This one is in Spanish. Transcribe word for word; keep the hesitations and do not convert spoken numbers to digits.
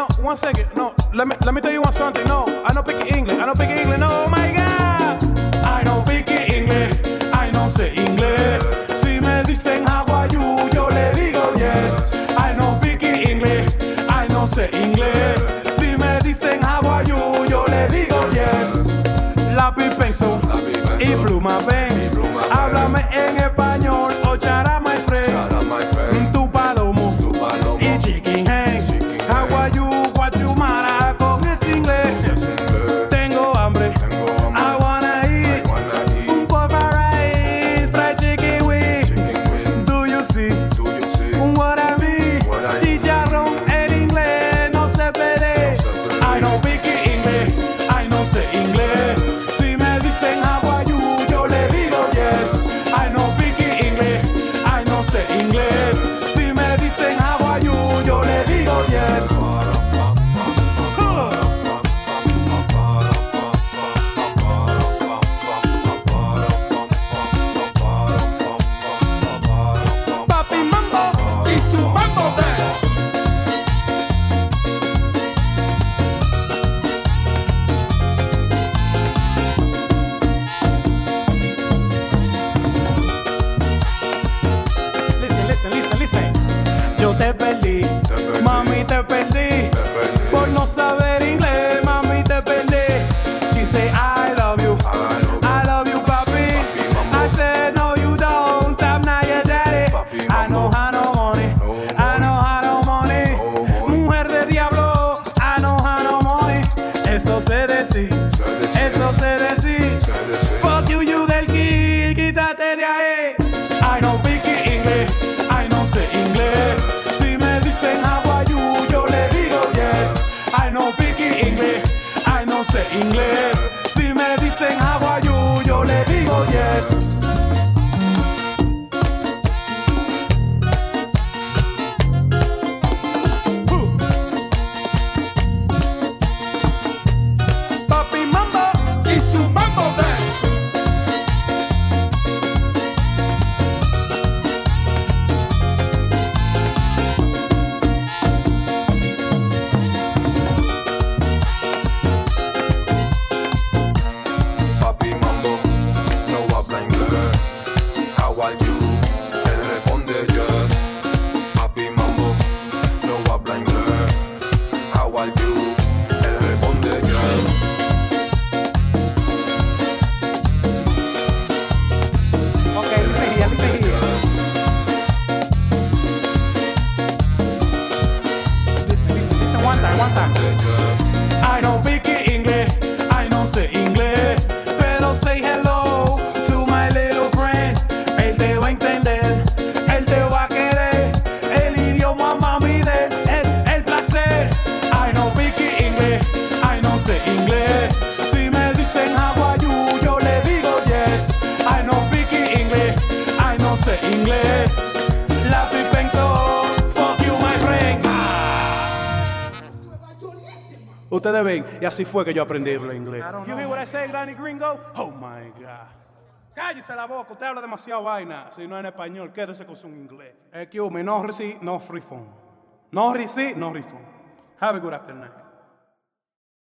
no, one second. No, let me let me tell you one something. No, I don't speak English. I don't speak English. No, oh my God. I don't speak English. I no sé inglés. Si me dicen how are you, yo le digo yes. I don't speak English. I no sé inglés. Si me dicen how are you, yo le digo yes. Lápiz, pencil y pluma, ven. Háblame en español o chara, my friend. Tu palomo y chicken hen. How are you, what you mara con ese inglés. Tengo hambre, I wanna eat. Un porfa rice, fried chicken wing. Do you see what I mean? Chicharrón en inglés no se pede. I don't speak English, I no sé inglés. Si me dicen how are you, yo le digo yes. I no speak English, I no sé inglés. Si me dicen how are you, yo le digo yes. Huh. Papi Mambo y su Mambo Band. Listen, listen, listen, listen. Yo te perdí, mami te perdí, por no saber inglés, mami te perdí. She say I love you, I love you, papi. I said no you don't, I'm not your daddy. I know how no money, I know how no money. Mujer de diablo, I know how no money. Eso se decir, eso se decir. Fuck you, you del kid, quítate de ahí. I don't speak English, I no sé inglés. Si me dicen how are you, yo le digo yes. I no speak English, I no sé inglés. Si me dicen how are you, yo le digo yes. Uh. Papi Mambo y su Mambo Band. Papi Mambo no habla inglés. How are you? Él responde yes. Papi Mambo no habla inglés. How are you? Él responde yes. Okay, listen here, listen here. Listen, listen, listen one time, one time. I don't speak English, I no sé inglés, pero say hello to my little friend. Él te va a entender, él te va a querer. El idioma mami de él es el placer. I don't speak English, I no sé inglés. Si me dicen how are you, yo le digo yes. I no speak English, I no sé inglés. Lápiz, pencil, fuck you my friend. Ustedes ven, y así fue que yo aprendí a hablar inglés. You hear what I say, Granny Gringo? Oh my God. Cállese la boca, usted habla demasiado vaina. Si no en español, quédese con su inglés. Excuse me, no receive, no refund. No receive, no refund. Have a good afternoon.